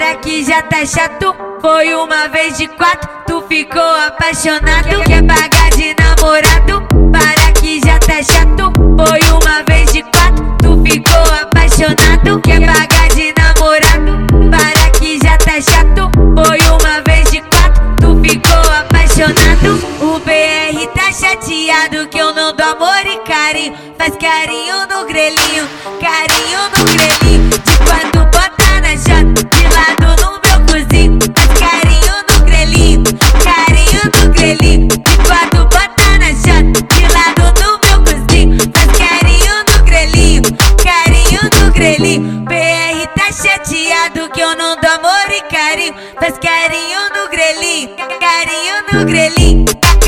Para que já tá chato, foi uma vez de 4, tu ficou apaixonado. Quer pagar de namorado? Para que já tá chato, foi uma vez de 4, tu ficou apaixonado. Quer pagar de namorado? Para que já tá chato, foi uma vez de 4, tu ficou apaixonado. O BR tá chateado que eu não dou amor e carinho. Faz carinho no grelhinho, carinho no grelhinho. De 4 bota na jota, de lado no meu cozinho. Faz carinho no grelhinho, carinho no grelhinho. De 4 bota na jota, de lado no meu cozinho. Faz carinho no grelhinho, carinho no grelhinho. BR tá chateado que eu não dou amor e carinho. Faz carinho no grelhinho, carinho no grelhinho.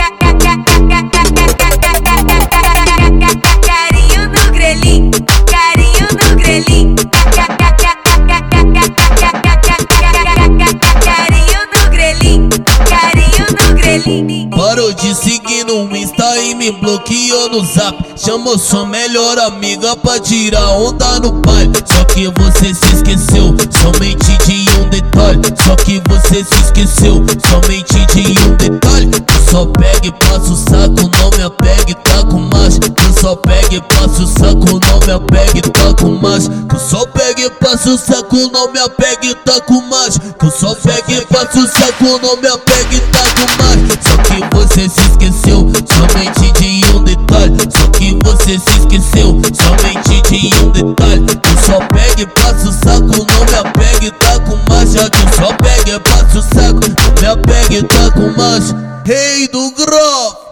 Carinho no grelhinho, carinho no grelhinho. Carinho no grelhinho, carinho no grelhinho. Parou de seguir no Insta e me bloqueou no Zap. Chamou sua melhor amiga pra tirar onda no baile. Só que você se esqueceu somente de um detalhe. Só que você se esqueceu somente de um detalhe. Tu só pega e passa o saco, não me apega e tá com macho. Tu só pega e passa o saco, não me apega e tá com macho. Tu só pega e passa o saco, não me apega e tá com macho. Tu só pega e passa o saco, não me apega e tá com macho. Só que você se esqueceu somente de um detalhe. Só que você se esqueceu somente de um detalhe. Tu só pega e passa o saco, não me apega e tá com macho. Tu só pega e passa o saco, não me apega e tá com macho. Rei do Grove.